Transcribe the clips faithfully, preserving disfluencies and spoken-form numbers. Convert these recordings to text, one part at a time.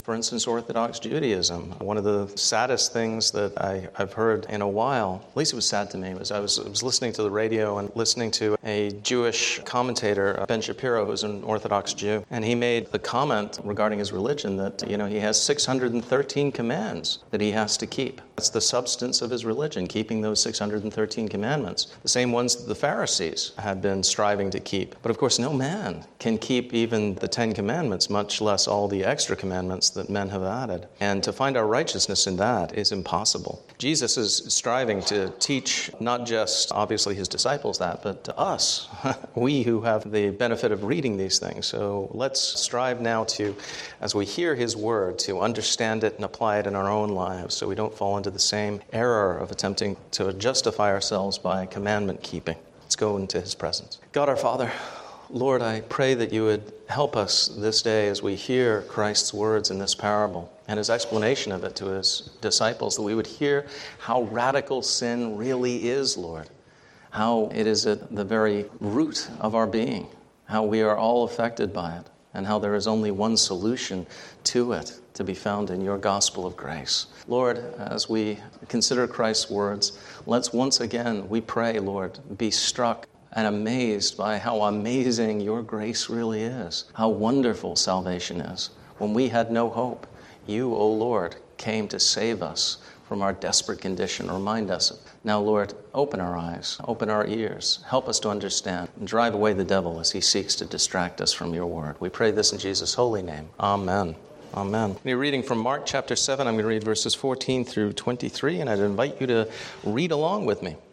For instance, Orthodox Judaism. One of the saddest things that I, I've heard in a while, at least it was sad to me, was I was, I was listening to the radio and listening to a Jewish commentator, Ben Shapiro, who's an Orthodox Jew, and he made the comment regarding his religion that, you know, he has six hundred thirteen commands that he has to keep. That's the substance of his religion, keeping those six hundred thirteen commandments, the same ones that the Pharisees had been striving to keep. But of course, no man can keep even the Ten Commandments, much less all the extra commandments that men have added. And to find our righteousness in that is impossible. Jesus is striving to teach not just, obviously, his disciples that, but to us, we who have the benefit of reading these things. So let's strive now to, as we hear his word, to understand it and apply it in our own lives so we don't fall into the same error of attempting to justify ourselves by commandment keeping. Let's go into his presence. God our Father, Lord, I pray that you would help us this day as we hear Christ's words in this parable and his explanation of it to his disciples, that we would hear how radical sin really is, Lord, how it is at the very root of our being, how we are all affected by it, and how there is only one solution to it to be found in your gospel of grace. Lord, as we consider Christ's words, let's once again, we pray, Lord, be struck and amazed by how amazing your grace really is, how wonderful salvation is. When we had no hope, you, O Lord, came to save us from our desperate condition. Remind us. Now, Lord, open our eyes, open our ears, help us to understand, and drive away the devil as he seeks to distract us from your word. We pray this in Jesus' holy name. Amen. Amen. We're reading from Mark chapter seven. I'm going to read verses fourteen through twenty-three, and I'd invite you to read along with me.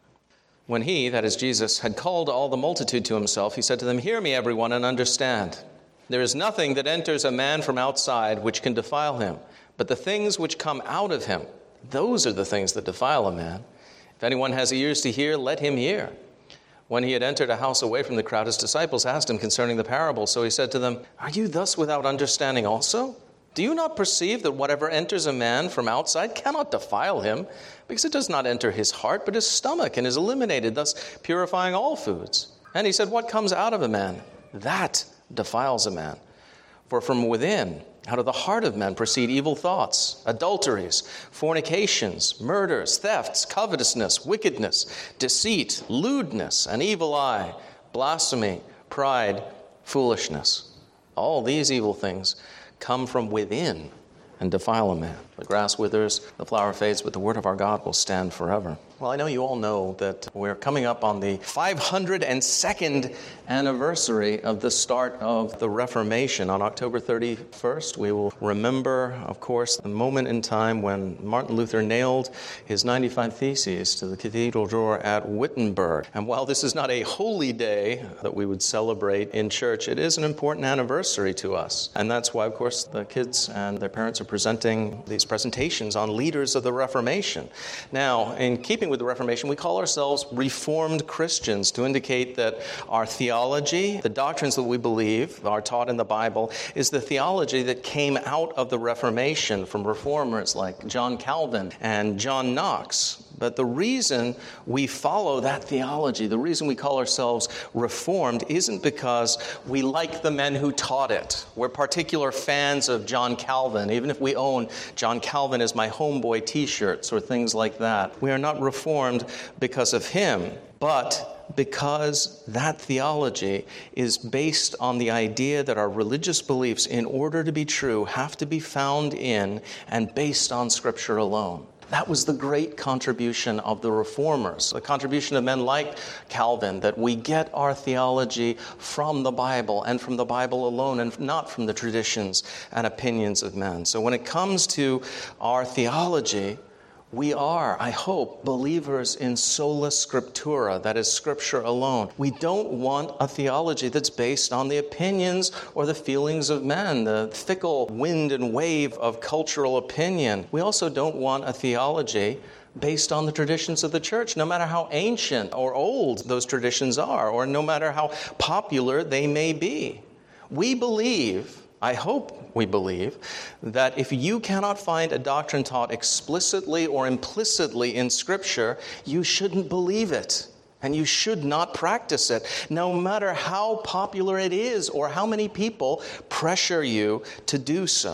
When he, that is Jesus, had called all the multitude to himself, he said to them, "Hear me, everyone, and understand. There is nothing that enters a man from outside which can defile him, but the things which come out of him, those are the things that defile a man. If anyone has ears to hear, let him hear." When he had entered a house away from the crowd, his disciples asked him concerning the parable. So he said to them, "Are you thus without understanding also? Do you not perceive that whatever enters a man from outside cannot defile him, because it does not enter his heart, but his stomach, and is eliminated, thus purifying all foods? And he said, what comes out of a man? That defiles a man. For from within, out of the heart of men, proceed evil thoughts, adulteries, fornications, murders, thefts, covetousness, wickedness, deceit, lewdness, an evil eye, blasphemy, pride, foolishness. All these evil things come from within and defile a man. The grass withers, the flower fades, but the word of our God will stand forever." Well, I know you all know that we're coming up on the five hundred second anniversary of the start of the Reformation. On October thirty-first, we will remember, of course, the moment in time when Martin Luther nailed his ninety-five Theses to the cathedral door at Wittenberg. And while this is not a holy day that we would celebrate in church, it is an important anniversary to us. And that's why, of course, the kids and their parents are presenting these presentations on leaders of the Reformation. Now, in keeping with the Reformation, we call ourselves Reformed Christians to indicate that our theology, the doctrines that we believe are taught in the Bible, is the theology that came out of the Reformation from reformers like John Calvin and John Knox. But the reason we follow that theology, the reason we call ourselves Reformed, isn't because we like the men who taught it. We're particular fans of John Calvin, even if we own John Calvin as my homeboy t-shirts or things like that. We are not Reformed because of him, but because that theology is based on the idea that our religious beliefs, in order to be true, have to be found in and based on Scripture alone. That was the great contribution of the Reformers, the contribution of men like Calvin, that we get our theology from the Bible and from the Bible alone and not from the traditions and opinions of men. So when it comes to our theology, we are, I hope, believers in sola scriptura, that is, Scripture alone. We don't want a theology that's based on the opinions or the feelings of men, the fickle wind and wave of cultural opinion. We also don't want a theology based on the traditions of the church, no matter how ancient or old those traditions are, or no matter how popular they may be. We believe, I hope we believe, that if you cannot find a doctrine taught explicitly or implicitly in Scripture, you shouldn't believe it, and you should not practice it, no matter how popular it is or how many people pressure you to do so.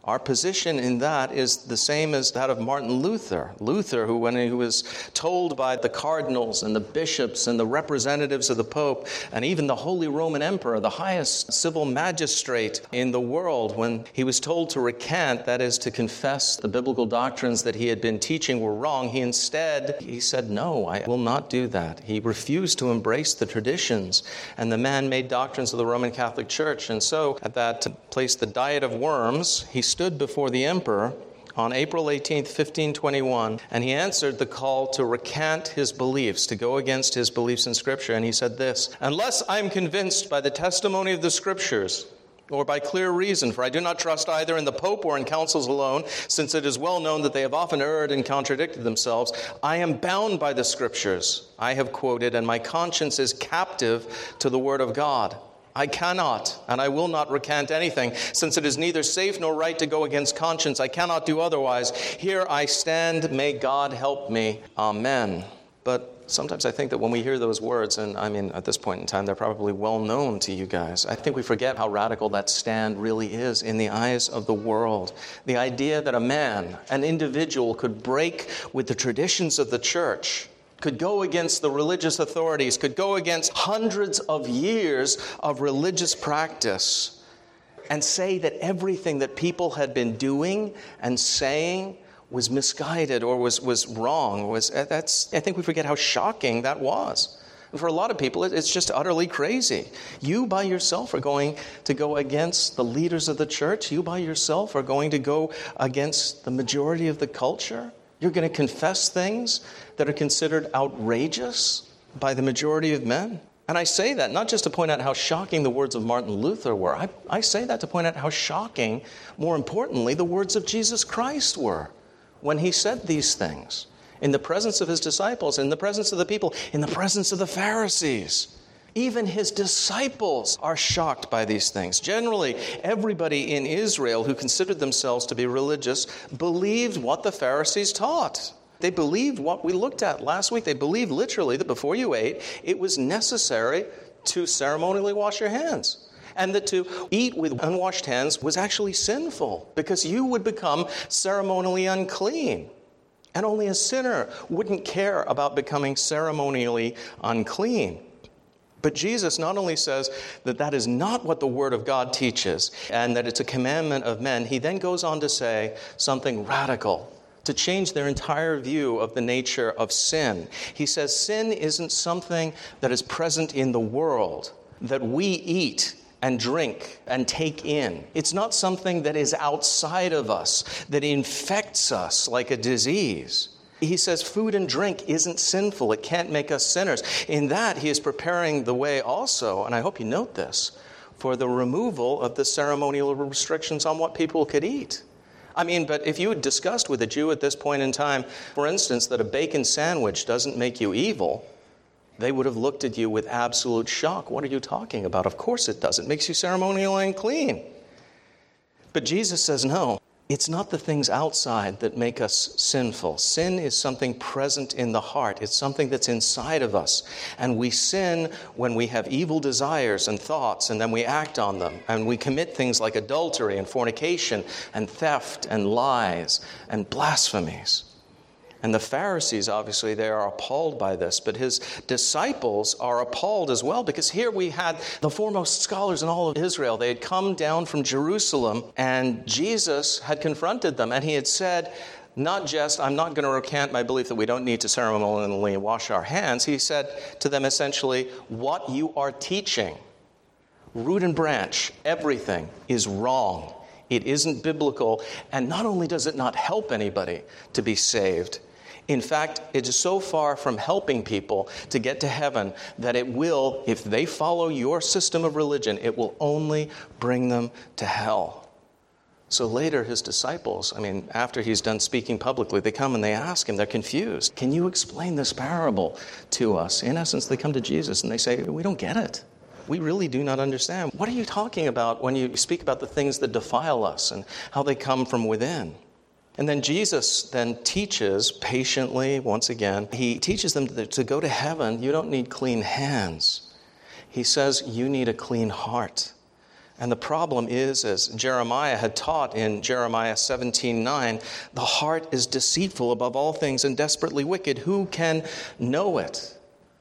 Our position in that is the same as that of Martin Luther. Luther, who when he was told by the cardinals and the bishops and the representatives of the Pope and even the Holy Roman Emperor, the highest civil magistrate in the world, when he was told to recant, that is to confess the biblical doctrines that he had been teaching were wrong, he instead, he said, no, I will not do that. He refused to embrace the traditions and the man-made doctrines of the Roman Catholic Church. And so at that place, the Diet of Worms, he stood before the emperor on April eighteenth, fifteen twenty-one, and he answered the call to recant his beliefs, to go against his beliefs in Scripture. And he said this, "Unless I am convinced by the testimony of the Scriptures, or by clear reason, for I do not trust either in the Pope or in councils alone, since it is well known that they have often erred and contradicted themselves, I am bound by the Scriptures I have quoted, and my conscience is captive to the Word of God. I cannot and I will not recant anything, since it is neither safe nor right to go against conscience. I cannot do otherwise. Here I stand. May God help me. Amen." But sometimes I think that when we hear those words, and I mean, at this point in time, they're probably well known to you guys, I think we forget how radical that stand really is in the eyes of the world. The idea that a man, an individual, could break with the traditions of the church, could go against the religious authorities, could go against hundreds of years of religious practice and say that everything that people had been doing and saying was misguided or was, was wrong. Was that's I think we forget how shocking that was. And for a lot of people, it, it's just utterly crazy. You by yourself are going to go against the leaders of the church. You by yourself are going to go against the majority of the culture. You're going to confess things that are considered outrageous by the majority of men. And I say that not just to point out how shocking the words of Martin Luther were. I, I say that to point out how shocking, more importantly, the words of Jesus Christ were when he said these things in the presence of his disciples, in the presence of the people, in the presence of the Pharisees. Even his disciples are shocked by these things. Generally, everybody in Israel who considered themselves to be religious believed what the Pharisees taught. They believed what we looked at last week. They believed literally that before you ate, it was necessary to ceremonially wash your hands. And that to eat with unwashed hands was actually sinful because you would become ceremonially unclean. And only a sinner wouldn't care about becoming ceremonially unclean. But Jesus not only says that that is not what the Word of God teaches and that it's a commandment of men, he then goes on to say something radical to change their entire view of the nature of sin. He says sin isn't something that is present in the world, that we eat and drink and take in. It's not something that is outside of us, that infects us like a disease. He says food and drink isn't sinful. It can't make us sinners. In that, he is preparing the way also, and I hope you note this, for the removal of the ceremonial restrictions on what people could eat. I mean, but if you had discussed with a Jew at this point in time, for instance, that a bacon sandwich doesn't make you evil, they would have looked at you with absolute shock. What are you talking about? Of course it does. It makes you ceremonially unclean. But Jesus says, no, it's not the things outside that make us sinful. Sin is something present in the heart. It's something that's inside of us. And we sin when we have evil desires and thoughts, and then we act on them. And we commit things like adultery and fornication and theft and lies and blasphemies. And the Pharisees, obviously, they are appalled by this, but his disciples are appalled as well, because here we had the foremost scholars in all of Israel. They had come down from Jerusalem, and Jesus had confronted them, and he had said, not just, I'm not going to recant my belief that we don't need to ceremonially wash our hands. He said to them essentially, what you are teaching, root and branch, everything is wrong. It isn't biblical, and not only does it not help anybody to be saved, in fact, it is so far from helping people to get to heaven that it will, if they follow your system of religion, it will only bring them to hell. So later, his disciples, I mean, after he's done speaking publicly, they come and they ask him, they're confused. Can you explain this parable to us? In essence, they come to Jesus and they say, we don't get it. We really do not understand. What are you talking about when you speak about the things that defile us and how they come from within? And then Jesus then teaches patiently, once again, he teaches them that to go to heaven, you don't need clean hands. He says you need a clean heart. And the problem is, as Jeremiah had taught in Jeremiah seventeen nine, the heart is deceitful above all things and desperately wicked. Who can know it?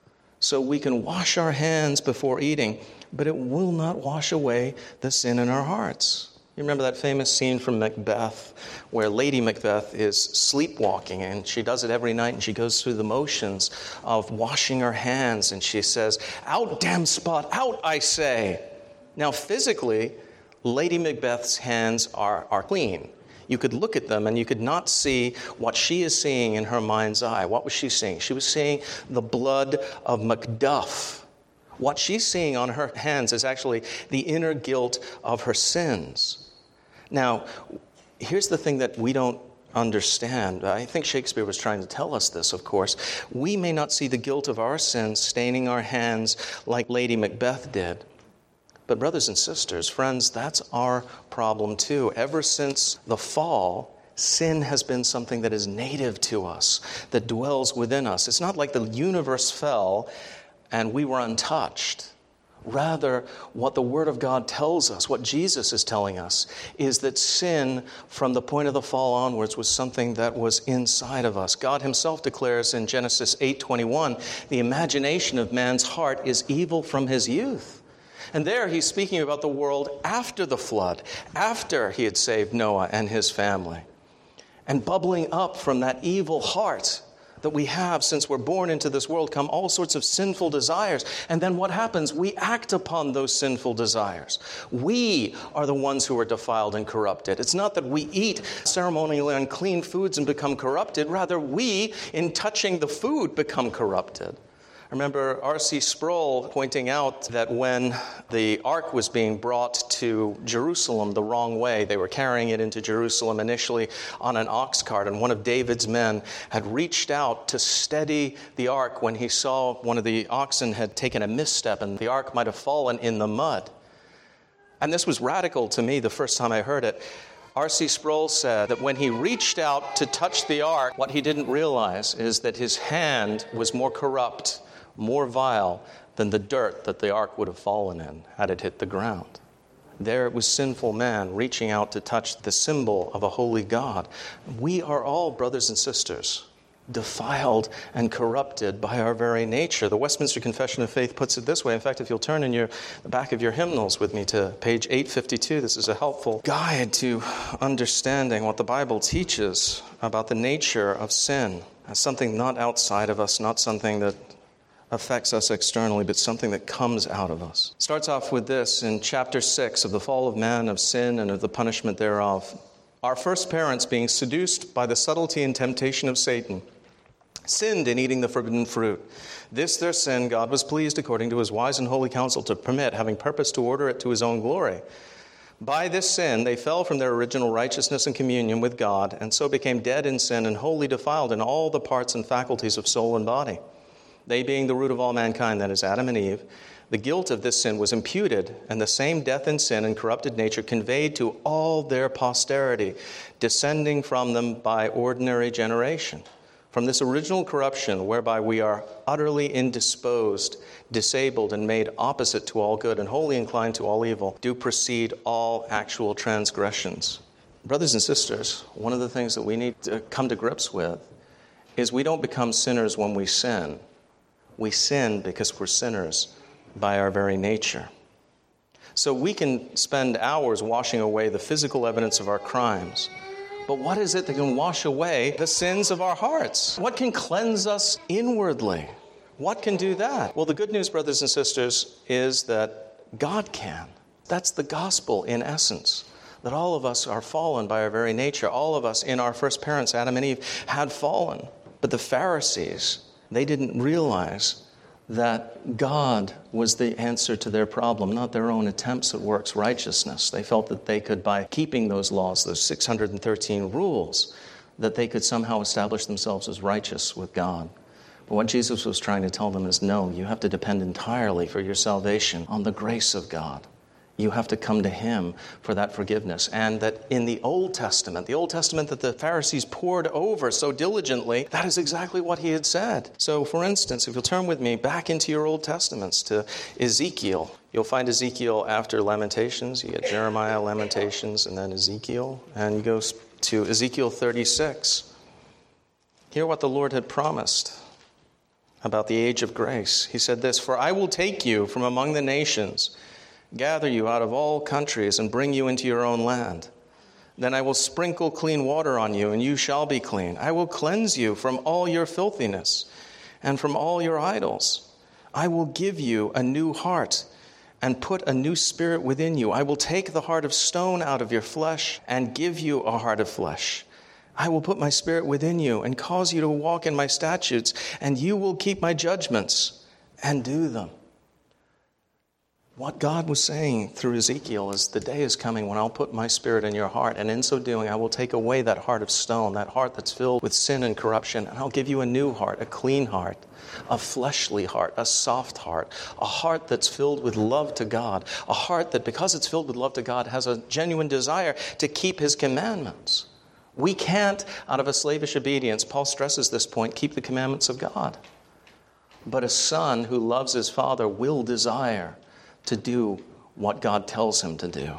So we can wash our hands before eating, but it will not wash away the sin in our hearts. You remember that famous scene from Macbeth where Lady Macbeth is sleepwalking, and she does it every night, and she goes through the motions of washing her hands, and she says, "Out, damn spot, out, I say." Now, physically, Lady Macbeth's hands are, are clean. You could look at them and you could not see what she is seeing in her mind's eye. What was she seeing? She was seeing the blood of Macduff. What she's seeing on her hands is actually the inner guilt of her sins. Now, here's the thing that we don't understand. I think Shakespeare was trying to tell us this, of course. We may not see the guilt of our sins staining our hands like Lady Macbeth did. But brothers and sisters, friends, that's our problem too. Ever since the fall, sin has been something that is native to us, that dwells within us. It's not like the universe fell and we were untouched. Rather, what the Word of God tells us, what Jesus is telling us, is that sin from the point of the fall onwards was something that was inside of us. God himself declares in Genesis eight twenty-one, the imagination of man's heart is evil from his youth. And there he's speaking about the world after the flood, after he had saved Noah and his family. And bubbling up from that evil heart that we have since we're born into this world come all sorts of sinful desires. And then what happens? We act upon those sinful desires. We are the ones who are defiled and corrupted. It's not that we eat ceremonially unclean foods and become corrupted. Rather, we, in touching the food, become corrupted. I remember R C Sproul pointing out that when the ark was being brought to Jerusalem the wrong way, they were carrying it into Jerusalem initially on an ox cart, and one of David's men had reached out to steady the ark when he saw one of the oxen had taken a misstep and the ark might have fallen in the mud. And this was radical to me the first time I heard it. R C Sproul said that when he reached out to touch the ark, what he didn't realize is that his hand was more corrupt, more vile than the dirt that the ark would have fallen in had it hit the ground. There it was sinful man reaching out to touch the symbol of a holy God. We are all, brothers and sisters, defiled and corrupted by our very nature. The Westminster Confession of Faith puts it this way. In fact, if you'll turn in your, the back of your hymnals with me to page eight fifty-two, this is a helpful guide to understanding what the Bible teaches about the nature of sin as something not outside of us, not something that affects us externally, but something that comes out of us. It starts off with this in chapter six of the fall of man, of sin, and of the punishment thereof. Our first parents, being seduced by the subtlety and temptation of Satan, sinned in eating the forbidden fruit. This their sin God was pleased, according to his wise and holy counsel, to permit, having purposed to order it to his own glory. By this sin they fell from their original righteousness and communion with God, and so became dead in sin and wholly defiled in all the parts and faculties of soul and body. They being the root of all mankind, that is Adam and Eve, the guilt of this sin was imputed, and the same death in sin and corrupted nature conveyed to all their posterity, descending from them by ordinary generation. From this original corruption, whereby we are utterly indisposed, disabled, and made opposite to all good, and wholly inclined to all evil, do proceed all actual transgressions. Brothers and sisters, one of the things that we need to come to grips with is we don't become sinners when we sin. We sin because we're sinners by our very nature. So we can spend hours washing away the physical evidence of our crimes. But what is it that can wash away the sins of our hearts? What can cleanse us inwardly? What can do that? Well, the good news, brothers and sisters, is that God can. That's the gospel in essence. That all of us are fallen by our very nature. All of us in our first parents, Adam and Eve, had fallen. But the Pharisees, they didn't realize that God was the answer to their problem, not their own attempts at works righteousness. They felt that they could, by keeping those laws, those six hundred thirteen rules, that they could somehow establish themselves as righteous with God. But what Jesus was trying to tell them is, no, you have to depend entirely for your salvation on the grace of God. You have to come to him for that forgiveness. And that in the Old Testament, the Old Testament that the Pharisees pored over so diligently, that is exactly what he had said. So, for instance, if you'll turn with me back into your Old Testaments to Ezekiel, you'll find Ezekiel after Lamentations. You get Jeremiah, Lamentations, and then Ezekiel. And you go to Ezekiel thirty-six. Hear what the Lord had promised about the age of grace. He said this, "For I will take you from among the nations, gather you out of all countries, and bring you into your own land. Then I will sprinkle clean water on you, and you shall be clean. I will cleanse you from all your filthiness and from all your idols. I will give you a new heart and put a new spirit within you. I will take the heart of stone out of your flesh and give you a heart of flesh. I will put my spirit within you and cause you to walk in my statutes, and you will keep my judgments and do them." What God was saying through Ezekiel is, the day is coming when I'll put my spirit in your heart, and in so doing I will take away that heart of stone, that heart that's filled with sin and corruption, and I'll give you a new heart, a clean heart, a fleshly heart, a soft heart, a heart that's filled with love to God, a heart that, because it's filled with love to God, has a genuine desire to keep his commandments. We can't, out of a slavish obedience, Paul stresses this point, keep the commandments of God. But a son who loves his father will desire to do what God tells him to do.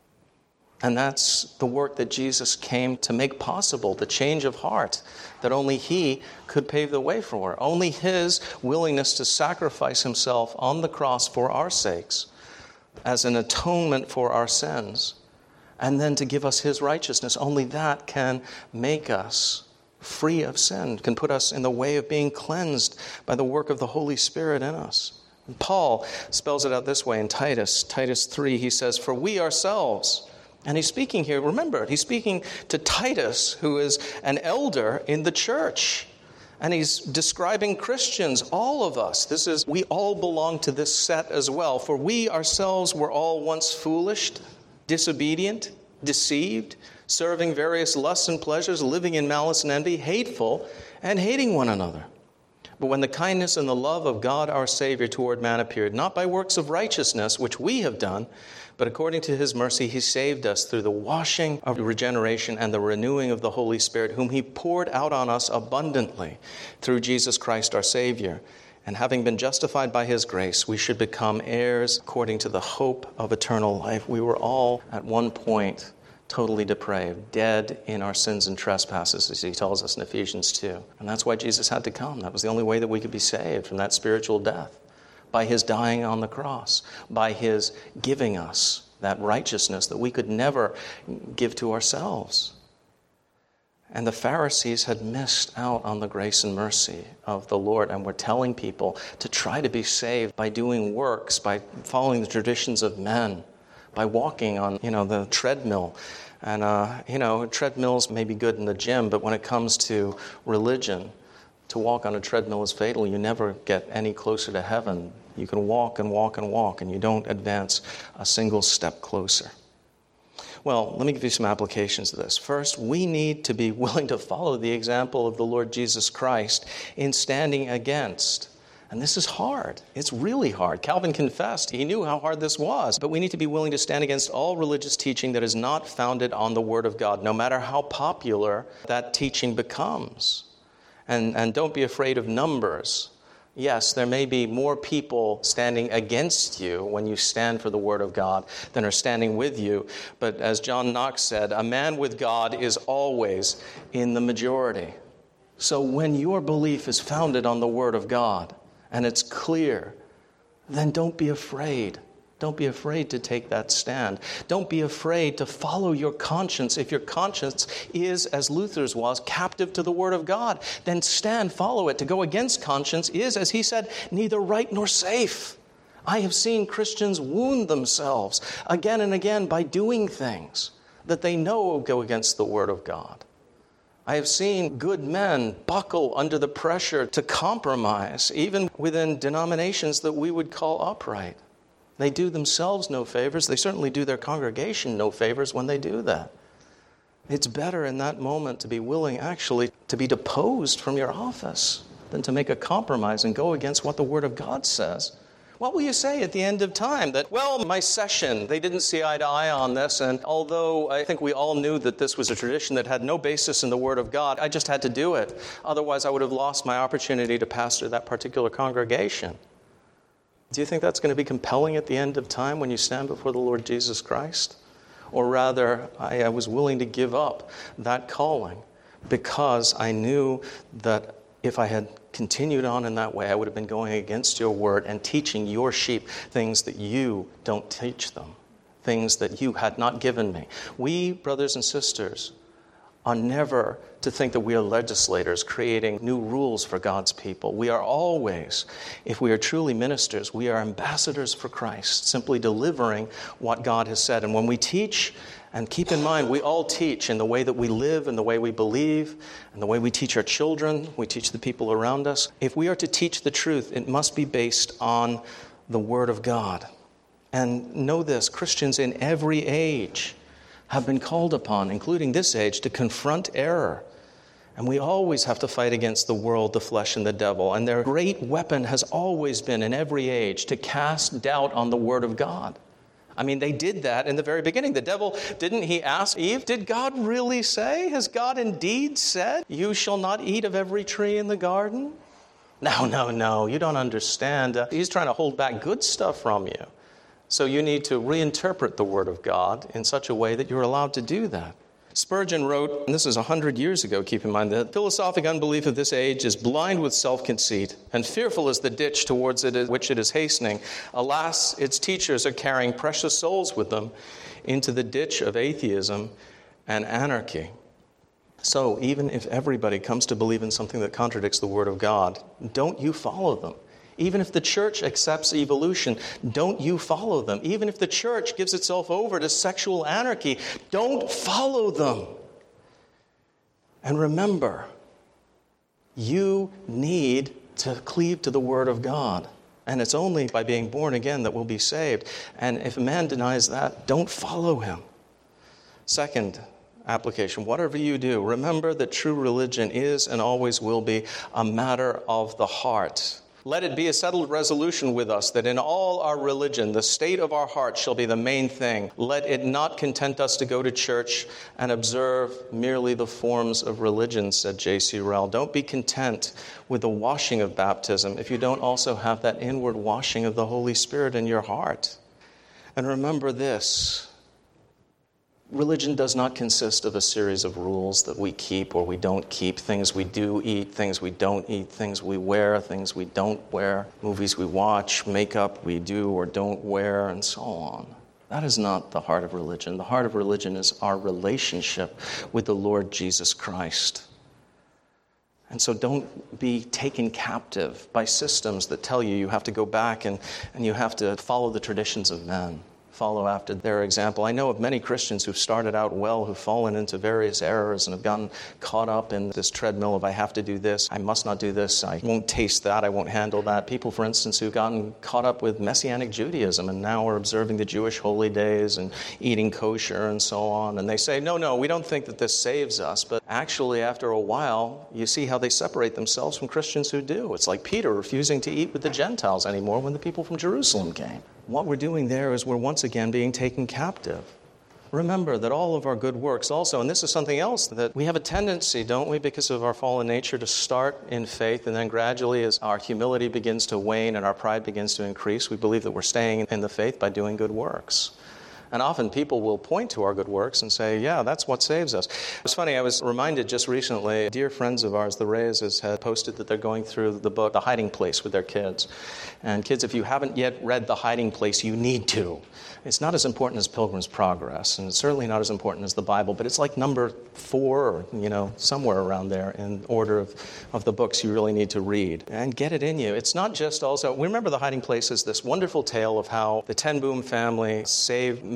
And that's the work that Jesus came to make possible, the change of heart that only he could pave the way for. Only his willingness to sacrifice himself on the cross for our sakes as an atonement for our sins, and then to give us his righteousness. Only that can make us free of sin, can put us in the way of being cleansed by the work of the Holy Spirit in us. And Paul spells it out this way in Titus, Titus three, he says, "For we ourselves," and he's speaking here, remember, he's speaking to Titus, who is an elder in the church. And he's describing Christians, all of us. This is, we all belong to this set as well. "For we ourselves were all once foolish, disobedient, deceived, serving various lusts and pleasures, living in malice and envy, hateful, and hating one another. But when the kindness and the love of God our Savior toward man appeared, not by works of righteousness, which we have done, but according to his mercy he saved us through the washing of regeneration and the renewing of the Holy Spirit, whom he poured out on us abundantly through Jesus Christ our Savior. And having been justified by his grace, we should become heirs according to the hope of eternal life." We were all at one point totally depraved, dead in our sins and trespasses, as he tells us in Ephesians two. And that's why Jesus had to come. That was the only way that we could be saved from that spiritual death. By his dying on the cross, by his giving us that righteousness that we could never give to ourselves. And the Pharisees had missed out on the grace and mercy of the Lord, and were telling people to try to be saved by doing works, by following the traditions of men, by walking on, you know, the treadmill. And, uh, you know, treadmills may be good in the gym, but when it comes to religion, to walk on a treadmill is fatal. You never get any closer to heaven. You can walk and walk and walk, and you don't advance a single step closer. Well, let me give you some applications to this. First, we need to be willing to follow the example of the Lord Jesus Christ in standing against. And this is hard. It's really hard. Calvin confessed. He knew how hard this was. But we need to be willing to stand against all religious teaching that is not founded on the Word of God, no matter how popular that teaching becomes. And, and don't be afraid of numbers. Yes, there may be more people standing against you when you stand for the Word of God than are standing with you. But as John Knox said, a man with God is always in the majority. So when your belief is founded on the Word of God and it's clear, then don't be afraid. Don't be afraid to take that stand. Don't be afraid to follow your conscience. If your conscience is, as Luther's was, captive to the Word of God, then stand, follow it. To go against conscience is, as he said, neither right nor safe. I have seen Christians wound themselves again and again by doing things that they know go against the Word of God. I have seen good men buckle under the pressure to compromise, even within denominations that we would call upright. They do themselves no favors. They certainly do their congregation no favors when they do that. It's better in that moment to be willing actually to be deposed from your office than to make a compromise and go against what the Word of God says What will you say at the end of time? That, well, my session, they didn't see eye to eye on this, and although I think we all knew that this was a tradition that had no basis in the Word of God, I just had to do it. Otherwise, I would have lost my opportunity to pastor that particular congregation. Do you think that's going to be compelling at the end of time when you stand before the Lord Jesus Christ? Or rather, I, I was willing to give up that calling because I knew that if I had continued on in that way, I would have been going against your word and teaching your sheep things that you don't teach them, things that you had not given me. We, brothers and sisters, are never to think that we are legislators creating new rules for God's people. We are always, if we are truly ministers, we are ambassadors for Christ, simply delivering what God has said. And when we teach, and keep in mind, we all teach in the way that we live, and the way we believe, and the way we teach our children, we teach the people around us. If we are to teach the truth, it must be based on the Word of God. And know this, Christians in every age have been called upon, including this age, to confront error. And we always have to fight against the world, the flesh, and the devil. And their great weapon has always been, in every age, to cast doubt on the Word of God. I mean, they did that in the very beginning. The devil, didn't he ask Eve, did God really say? Has God indeed said, you shall not eat of every tree in the garden? No, no, no, you don't understand. Uh, he's trying to hold back good stuff from you. So you need to reinterpret the Word of God in such a way that you're allowed to do that. Spurgeon wrote, and this is a hundred years ago, keep in mind, the philosophic unbelief of this age is blind with self-conceit, and fearful is the ditch towards it which it is hastening. Alas, its teachers are carrying precious souls with them into the ditch of atheism and anarchy. So even if everybody comes to believe in something that contradicts the Word of God, don't you follow them. Even if the church accepts evolution, don't you follow them. Even if the church gives itself over to sexual anarchy, don't follow them. And remember, you need to cleave to the Word of God. And it's only by being born again that we'll be saved. And if a man denies that, don't follow him. Second application, whatever you do, remember that true religion is and always will be a matter of the heart. Let it be a settled resolution with us that in all our religion, the state of our heart shall be the main thing. Let it not content us to go to church and observe merely the forms of religion, said J C Ryle. Don't be content with the washing of baptism if you don't also have that inward washing of the Holy Spirit in your heart. And remember this. Religion does not consist of a series of rules that we keep or we don't keep, things we do eat, things we don't eat, things we wear, things we don't wear, movies we watch, makeup we do or don't wear, and so on. That is not the heart of religion. The heart of religion is our relationship with the Lord Jesus Christ. And so don't be taken captive by systems that tell you you have to go back and, and you have to follow the traditions of men. Follow after their example. I know of many Christians who've started out well, who've fallen into various errors and have gotten caught up in this treadmill of I have to do this, I must not do this, I won't taste that, I won't handle that. People, for instance, who've gotten caught up with Messianic Judaism and now are observing the Jewish holy days and eating kosher and so on. And they say, no, no, we don't think that this saves us. But actually, after a while, you see how they separate themselves from Christians who do. It's like Peter refusing to eat with the Gentiles anymore when the people from Jerusalem came. What we're doing there is we're once again being taken captive. Remember that all of our good works also, and this is something else, that we have a tendency, don't we, because of our fallen nature, to start in faith, and then gradually as our humility begins to wane and our pride begins to increase, we believe that we're staying in the faith by doing good works. And often people will point to our good works and say, yeah, that's what saves us. It's funny, I was reminded just recently, dear friends of ours, the Reyes, had posted that they're going through the book, The Hiding Place, with their kids. And kids, if you haven't yet read The Hiding Place, you need to. It's not as important as Pilgrim's Progress, and it's certainly not as important as the Bible, but it's like number four, or, you know, somewhere around there in order of, of the books you really need to read. And get it in you. It's not just also, we remember The Hiding Place as this wonderful tale of how the Ten Boom family saved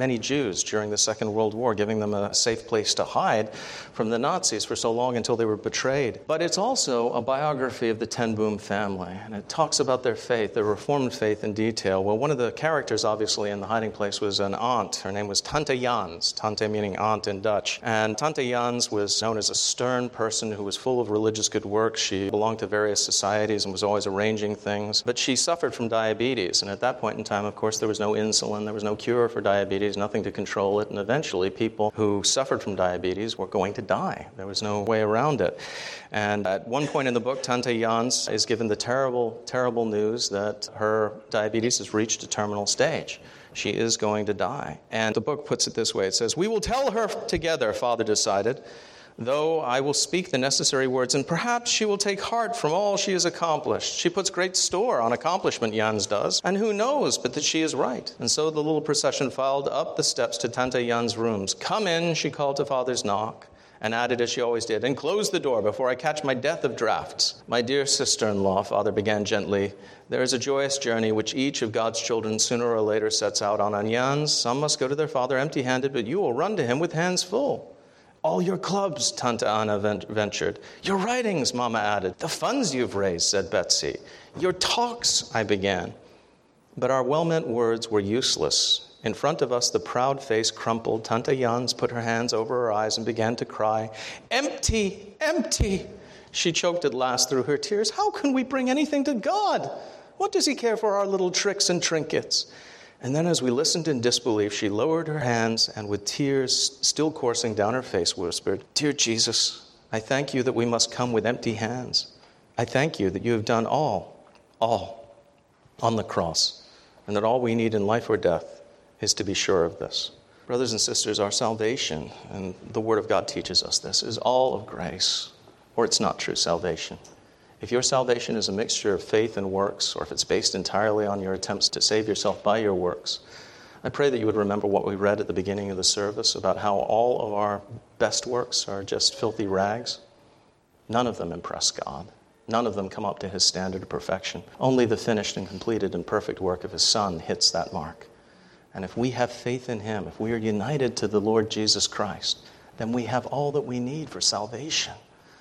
many Jews during the Second World War, giving them a safe place to hide from the Nazis for so long until they were betrayed. But it's also a biography of the Ten Boom family, and it talks about their faith, their Reformed faith in detail. Well, one of the characters, obviously, in the hiding place was an aunt. Her name was Tante Jans, Tante meaning aunt in Dutch. And Tante Jans was known as a stern person who was full of religious good works. She belonged to various societies and was always arranging things. But she suffered from diabetes, and at that point in time, of course, there was no insulin, there was no cure for diabetes, nothing to control it, and eventually people who suffered from diabetes were going to die. There was no way around it. And at one point in the book, Tante Jans is given the terrible, terrible news that her diabetes has reached a terminal stage. She is going to die. And the book puts it this way. It says, "We will tell her together," Father decided, "though I will speak the necessary words, and perhaps she will take heart from all she has accomplished. She puts great store on accomplishment, Jans does, and who knows but that she is right." And so the little procession filed up the steps to Tante Jans' rooms. "Come in," she called to Father's knock, and added as she always did, "and close the door before I catch my death of drafts." "My dear sister-in-law," Father began gently, "there is a joyous journey which each of God's children sooner or later sets out on. On Jans, some must go to their father empty-handed, but you will run to him with hands full." "All your clubs," Tante Anna ventured. "Your writings," Mama added. "The funds you've raised," said Betsy. "Your talks," I began. But our well-meant words were useless. In front of us, the proud face crumpled. Tante Jans put her hands over her eyes and began to cry. "Empty, empty!" She choked at last through her tears. "How can we bring anything to God? What does he care for our little tricks and trinkets?" And then as we listened in disbelief, she lowered her hands and with tears still coursing down her face whispered, "Dear Jesus, I thank you that we must come with empty hands. I thank you that you have done all, all on the cross, and that all we need in life or death is to be sure of this." Brothers and sisters, our salvation, and the Word of God teaches us this, is all of grace, or it's not true salvation. If your salvation is a mixture of faith and works, or if it's based entirely on your attempts to save yourself by your works, I pray that you would remember what we read at the beginning of the service about how all of our best works are just filthy rags. None of them impress God. None of them come up to his standard of perfection. Only the finished and completed and perfect work of his Son hits that mark. And if we have faith in him, if we are united to the Lord Jesus Christ, then we have all that we need for salvation.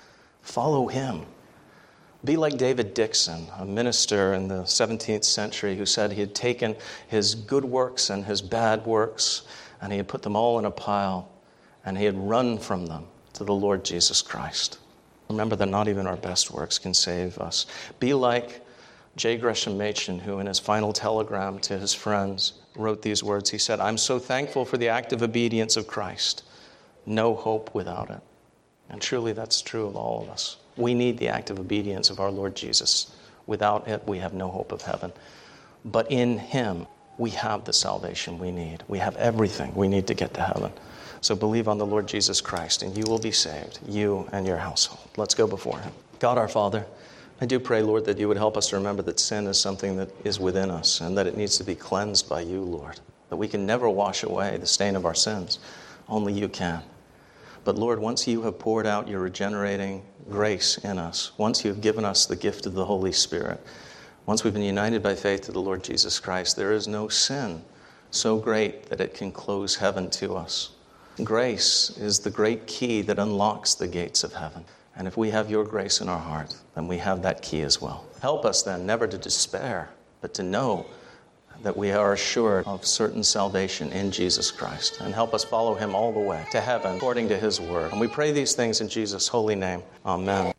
Follow him. Be like David Dixon, a minister in the seventeenth century who said he had taken his good works and his bad works and he had put them all in a pile and he had run from them to the Lord Jesus Christ. Remember that not even our best works can save us. Be like J. Gresham Machen, who in his final telegram to his friends wrote these words. He said, "I'm so thankful for the active obedience of Christ. No hope without it." And truly that's true of all of us. We need the active obedience of our Lord Jesus. Without it, we have no hope of heaven. But in him, we have the salvation we need. We have everything we need to get to heaven. So believe on the Lord Jesus Christ, and you will be saved, you and your household. Let's go before him. God our Father, I do pray, Lord, that you would help us to remember that sin is something that is within us and that it needs to be cleansed by you, Lord. That we can never wash away the stain of our sins. Only you can. But Lord, once you have poured out your regenerating grace in us, once you have given us the gift of the Holy Spirit, once we've been united by faith to the Lord Jesus Christ, there is no sin so great that it can close heaven to us. Grace is the great key that unlocks the gates of heaven. And if we have your grace in our heart, then we have that key as well. Help us then never to despair, but to know that we are assured of certain salvation in Jesus Christ. And help us follow him all the way to heaven according to his word. And we pray these things in Jesus' holy name. Amen.